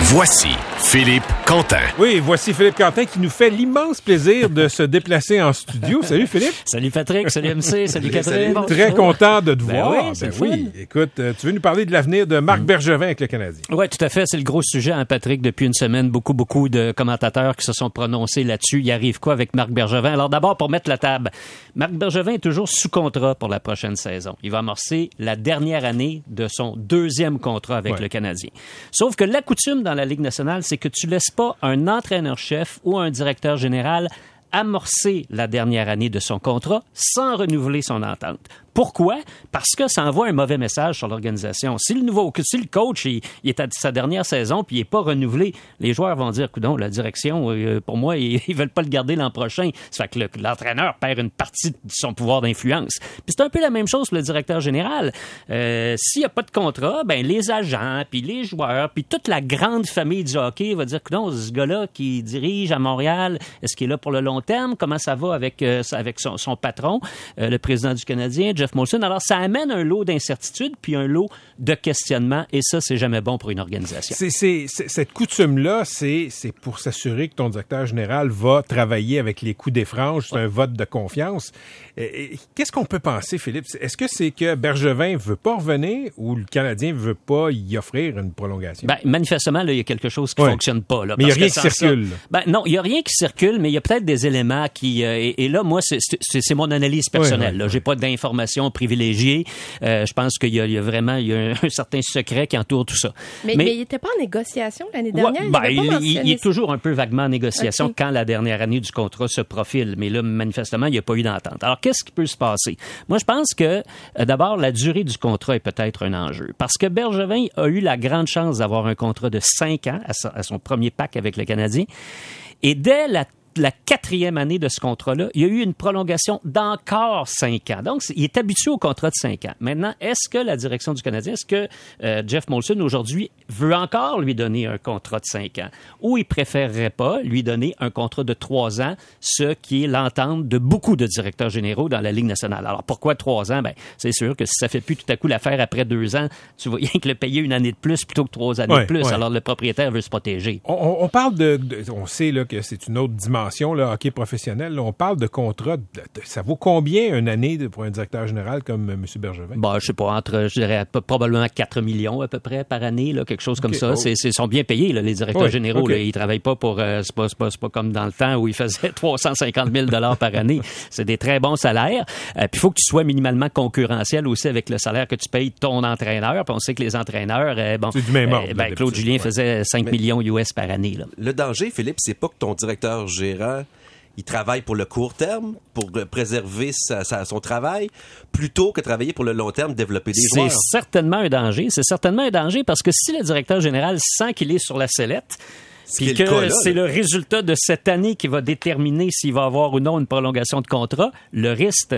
Voici Philippe Quentin. Oui, voici Philippe Quentin qui nous fait l'immense plaisir de se déplacer en studio. Salut Philippe. Salut Patrick, salut MC, salut Catherine. Très content de te voir. Oui, c'est oui. Écoute, tu veux nous parler de l'avenir de Marc Bergevin avec le Canadien. Oui, tout à fait. C'est le gros sujet, hein, Patrick. Depuis une semaine, beaucoup de commentateurs qui se sont prononcés là-dessus. Il arrive quoi avec Marc Bergevin? Alors d'abord, pour mettre la table, Marc Bergevin est toujours sous contrat pour la prochaine saison. Il va amorcer la dernière année de son deuxième contrat avec le Canadien. Sauf que la coutume dans la Ligue nationale, c'est que tu laisses pas un entraîneur-chef ou un directeur général amorcer la dernière année de son contrat sans renouveler son entente. Pourquoi? Parce que ça envoie un mauvais message sur l'organisation. Si le coach il est à sa dernière saison puis il n'est pas renouvelé, les joueurs vont dire, coudonc, la direction, pour moi, ils veulent pas le garder l'an prochain. Ça fait que l'entraîneur perd une partie de son pouvoir d'influence. Puis c'est un peu la même chose pour le directeur général. S'il n'y a pas de contrat, ben les agents, puis les joueurs, puis toute la grande famille du hockey va dire, coudonc, ce gars-là qui dirige à Montréal, est-ce qu'il est là pour le long terme? Comment ça va avec son patron, le président du Canadien, Jeff Molson? Alors, ça amène un lot d'incertitudes puis un lot de questionnements et ça, c'est jamais bon pour une organisation. Cette coutume-là, c'est pour s'assurer que ton directeur général va travailler avec les coups des franges. C'est un vote de confiance. Qu'est-ce qu'on peut penser, Philippe? Est-ce que c'est que Bergevin veut pas revenir ou le Canadien veut pas y offrir une prolongation? Ben, manifestement, là, il y a quelque chose qui fonctionne pas. Là, mais il n'y a rien qui circule. Non, il n'y a rien qui circule, mais il y a peut-être des éléments qui... et là, moi, c'est mon analyse personnelle. Là. J'ai pas d'informations privilégiées. Je pense qu'il y a vraiment un certain secret qui entoure tout ça. Mais il n'était pas en négociation l'année dernière? Il est toujours un peu vaguement en négociation quand la dernière année du contrat se profile. Mais là, manifestement, il n'y a pas eu d'entente. Alors, qu'est-ce qui peut se passer? Moi, je pense que, d'abord, la durée du contrat est peut-être un enjeu. Parce que Bergevin a eu la grande chance d'avoir un contrat de 5 ans à son premier pacte avec le Canadien. Et dès la quatrième année de ce contrat-là, il y a eu une prolongation d'encore 5 ans. Donc, il est habitué au contrat de 5 ans. Maintenant, est-ce que la direction du Canadien, est-ce que Jeff Molson, aujourd'hui, veut encore lui donner un contrat de 5 ans? Ou il préférerait pas lui donner un contrat de 3 ans, ce qui est l'entente de beaucoup de directeurs généraux dans la Ligue nationale. Alors, pourquoi 3 ans? Ben, c'est sûr que si ça fait plus tout à coup l'affaire après 2 ans, tu vas rien que le payer une année de plus plutôt que 3 années de plus. Ouais. Alors, le propriétaire veut se protéger. On parle on sait là, que c'est une autre dimension. Le hockey professionnel, là, on parle de contrat. Ça vaut combien une année pour un directeur général comme M. Bergevin? Je sais pas, je dirais probablement 4 millions à peu près par année, là, quelque chose comme ça. Ils sont bien payés, là, les directeurs généraux. Okay. Là, ils travaillent pas pour... c'est pas comme dans le temps où ils faisaient 350 000 $ par année. C'est des très bons salaires. Puis il faut que tu sois minimalement concurrentiel aussi avec le salaire que tu payes ton entraîneur. Puis on sait que les entraîneurs... c'est du même ordre. Claude Julien faisait 5 millions US par année. Là. Le danger, Philippe, c'est pas que ton directeur gérant il travaille pour le court terme, pour préserver son travail, plutôt que travailler pour le long terme, développer des joueurs. C'est certainement un danger. C'est certainement un danger parce que si le directeur général sent qu'il est sur la sellette, puis que c'est le résultat de cette année qui va déterminer s'il va avoir ou non une prolongation de contrat, le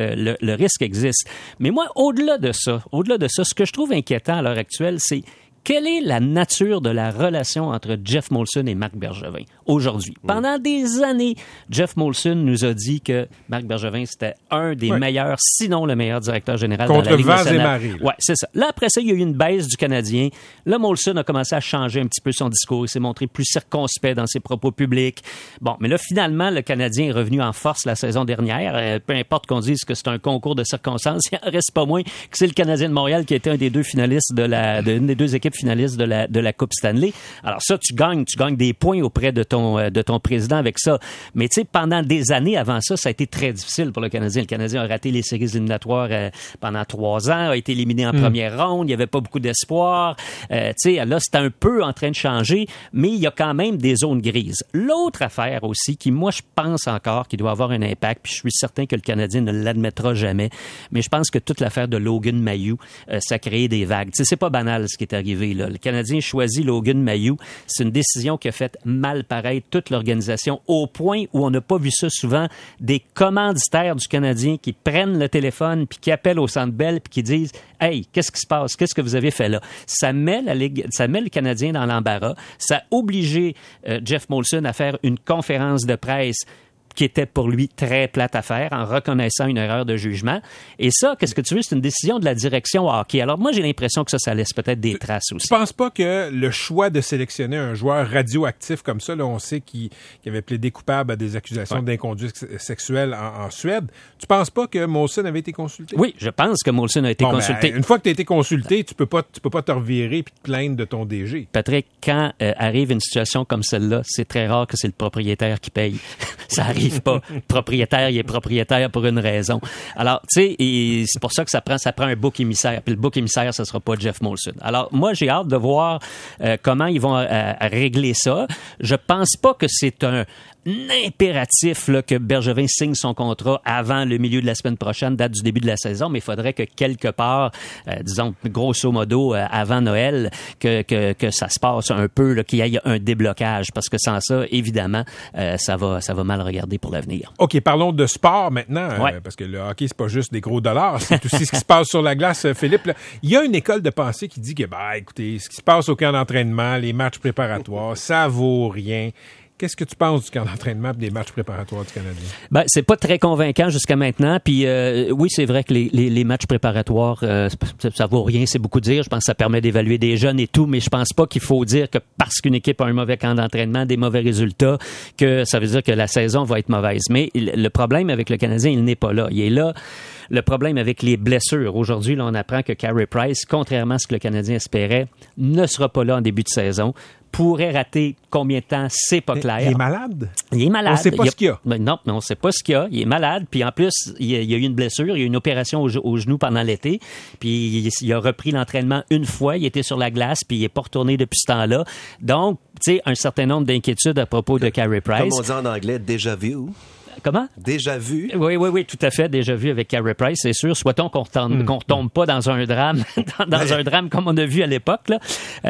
risque existe. Mais moi, au-delà de ça, ce que je trouve inquiétant à l'heure actuelle, c'est quelle est la nature de la relation entre Jeff Molson et Marc Bergevin aujourd'hui? Pendant des années, Jeff Molson nous a dit que Marc Bergevin, c'était un des meilleurs, sinon le meilleur directeur général dans la Ligue nationale. Ouais, c'est ça. Là, après ça, il y a eu une baisse du Canadien. Là, Molson a commencé à changer un petit peu son discours. Il s'est montré plus circonspect dans ses propos publics. Bon, mais là, finalement, le Canadien est revenu en force la saison dernière. Peu importe qu'on dise que c'est un concours de circonstances, il en reste pas moins que c'est le Canadien de Montréal qui a été un des deux finalistes une des deux équipes finaliste de la Coupe Stanley. Alors ça, tu gagnes des points auprès de ton président avec ça. Mais tu sais, pendant des années avant ça, ça a été très difficile pour le Canadien. Le Canadien a raté les séries éliminatoires pendant 3 ans, a été éliminé en première ronde, il n'y avait pas beaucoup d'espoir. Tu sais, là, c'est un peu en train de changer, mais il y a quand même des zones grises. L'autre affaire aussi, qui moi, je pense encore qu'il doit avoir un impact, puis je suis certain que le Canadien ne l'admettra jamais, mais je pense que toute l'affaire de Logan Mailloux, ça a créé des vagues. Tu sais, c'est pas banal ce qui est arrivé. Là. Le Canadien choisit Logan Mailloux. C'est une décision qui a fait mal paraître toute l'organisation au point où on n'a pas vu ça souvent. Des commanditaires du Canadien qui prennent le téléphone puis qui appellent au Centre Bell puis qui disent « Hey, qu'est-ce qui se passe? Qu'est-ce que vous avez fait là? » Ça met le Canadien dans l'embarras. Ça a obligé Jeff Molson à faire une conférence de presse qui était pour lui très plate à faire en reconnaissant une erreur de jugement. Et ça, qu'est-ce que tu veux? C'est une décision de la direction hockey. Alors moi, j'ai l'impression que ça laisse peut-être des traces aussi. Tu penses pas que le choix de sélectionner un joueur radioactif comme ça, là, on sait qu'il avait plaidé coupable à des accusations d'inconduite sexuelle en Suède, tu penses pas que Molson avait été consulté? Oui, je pense que Molson a été consulté. Une fois que tu as été consulté, tu peux pas te revirer et te plaindre de ton DG. Patrick, quand arrive une situation comme celle-là, c'est très rare que c'est le propriétaire qui paye. Ça arrive pas. Le propriétaire, il est propriétaire pour une raison. Alors, tu sais, et c'est pour ça que ça prend un bouc émissaire. Puis le bouc émissaire, ça sera pas Jeff Molson. Alors, moi, j'ai hâte de voir comment ils vont régler ça. Je pense pas que c'est un impératif là, que Bergevin signe son contrat avant le milieu de la semaine prochaine, date du début de la saison, mais il faudrait que quelque part, disons grosso modo avant Noël, que ça se passe un peu, là, qu'il y ait un déblocage, parce que sans ça, évidemment, ça va mal regarder pour l'avenir. OK, parlons de sport maintenant, parce que le hockey, c'est pas juste des gros dollars, c'est aussi ce qui se passe sur la glace, Philippe. Là. Il y a une école de pensée qui dit que, écoutez, ce qui se passe au camp d'entraînement, les matchs préparatoires, ça vaut rien. Qu'est-ce que tu penses du camp d'entraînement et des matchs préparatoires du Canadien? C'est pas très convaincant jusqu'à maintenant. Puis oui, c'est vrai que les matchs préparatoires, ça vaut rien, c'est beaucoup dire. Je pense que ça permet d'évaluer des jeunes et tout, mais je pense pas qu'il faut dire que parce qu'une équipe a un mauvais camp d'entraînement, des mauvais résultats, que ça veut dire que la saison va être mauvaise. Mais le problème avec le Canadien, il n'est pas là. Il est là. Le problème avec les blessures. Aujourd'hui, là, on apprend que Carey Price, contrairement à ce que le Canadien espérait, ne sera pas là en début de saison. Pourrait rater combien de temps, c'est pas clair. Il est malade? Il est malade. On sait pas ce qu'il y a. Non, mais on sait pas ce qu'il y a. Il est malade, puis en plus, il y a eu une blessure, il y a eu une opération au genou pendant l'été, puis il a repris l'entraînement une fois, il était sur la glace, puis il est pas retourné depuis ce temps-là. Donc, tu sais, un certain nombre d'inquiétudes à propos de Carey Price. Comme on dit en anglais, déjà vu. Comment? Déjà vu? Oui, tout à fait, déjà vu avec Carey Price, c'est sûr. Souhaitons qu'on retombe pas dans un drame, un drame comme on a vu à l'époque, là.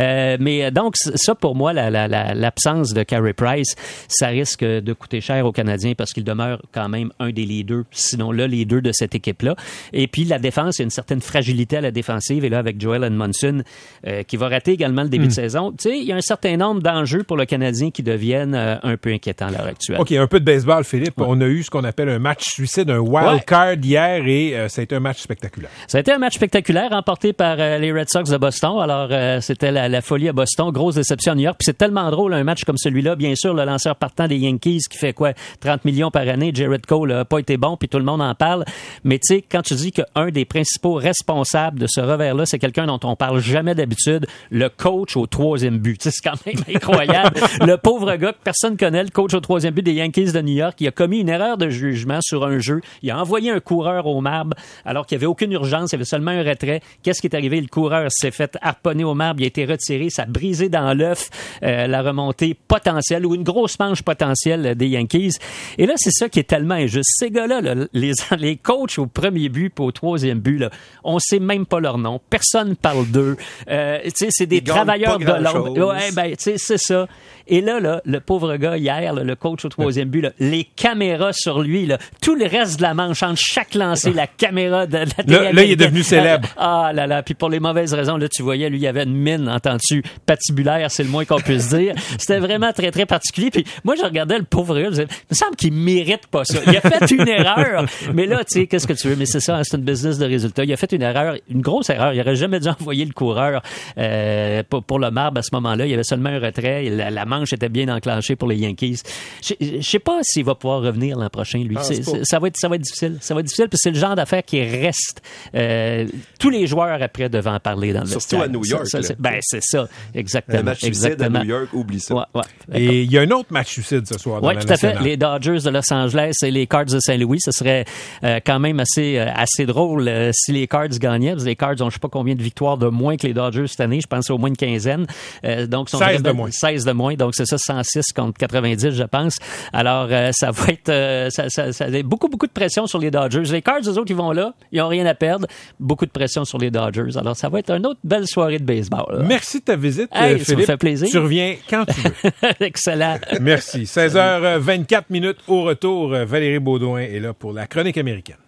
Mais donc, ça, pour moi, l'absence de Carey Price, ça risque de coûter cher aux Canadiens parce qu'il demeure quand même un des leaders, sinon le leader de cette équipe-là. Et puis, la défense, il y a une certaine fragilité à la défensive. Et là, avec Joel Edmondson, qui va rater également le début de saison, tu sais, il y a un certain nombre d'enjeux pour le Canadien qui deviennent un peu inquiétants à l'heure actuelle. OK, un peu de baseball, Philippe. Ouais. On a eu ce qu'on appelle un match suicide, un wild card hier, et ça a été un match spectaculaire. Ça a été un match spectaculaire remporté par les Red Sox de Boston. Alors, c'était la folie à Boston, grosse déception à New York. Puis c'est tellement drôle, un match comme celui-là. Bien sûr, le lanceur partant des Yankees qui fait 30 millions par année, Jared Cole, n'a pas été bon, puis tout le monde en parle. Mais tu sais, quand tu dis qu'un des principaux responsables de ce revers-là, c'est quelqu'un dont on parle jamais d'habitude, le coach au 3e but. C'est quand même incroyable. Le pauvre gars que personne connaît, le coach au 3e but des Yankees de New York, il a commis une erreur de jugement sur un jeu. Il a envoyé un coureur au marbre alors qu'il n'y avait aucune urgence, il y avait seulement un retrait. Qu'est-ce qui est arrivé? Le coureur s'est fait harponner au marbre, il a été retiré, ça a brisé dans l'œuf la remontée potentielle ou une grosse manche potentielle des Yankees. Et là, c'est ça qui est tellement injuste. Ces gars-là, là, les coachs au 1er but et au 3e but, là, on sait même pas leur nom. Personne parle d'eux. C'est des travailleurs de l'ombre. Ouais, c'est ça. Et là, le pauvre gars, hier, là, le coach au 3e but, là, les caméras sur lui, là, tout le reste de la manche, entre chaque lancer, la caméra de la télé. Là, il est devenu célèbre. Ah là là, puis pour les mauvaises raisons, là, tu voyais, lui, il avait une mine, entends-tu, patibulaire, c'est le moins qu'on puisse dire. C'était vraiment très, très particulier. Puis moi, je regardais le pauvre gars, il me semble qu'il mérite pas ça. Il a fait une erreur, mais là, tu sais, qu'est-ce que tu veux? Mais c'est ça, c'est une business de résultats. Il a fait une erreur, une grosse erreur. Il aurait jamais dû envoyer le coureur pour le marbre à ce moment-là. Il y avait seulement un retrait. La manche était bien enclenchée pour les Yankees. Je sais pas s'il va pouvoir revenir l'an prochain, lui. Ça va être difficile. Ça va être difficile, puis c'est le genre d'affaire qui reste. Tous les joueurs après devaient en parler dans le vestiaire. Surtout à New York. C'est ça, exactement. Un match suicide à New York, oublie ça. Ouais. Et il y a un autre match suicide ce soir dans la tout à fait. nationale. Les Dodgers de Los Angeles et les Cards de Saint-Louis. Ce serait quand même assez drôle si les Cards gagnaient. Parce que les Cards ont je sais pas combien de victoires de moins que les Dodgers cette année. Je pense au moins une quinzaine. Donc, 16 de moins. 16 de moins. Donc, c'est ça, 106 contre 90, je pense. Alors, ça va être ça a beaucoup de pression sur les Dodgers. Les Cards, eux autres, ils vont là. Ils n'ont rien à perdre. Beaucoup de pression sur les Dodgers. Alors, ça va être une autre belle soirée de baseball. Là. Merci de ta visite, Philippe. Ça me fait plaisir. Tu reviens quand tu veux. Excellent. Merci. 16h24 au retour. Valérie Baudouin est là pour la chronique américaine.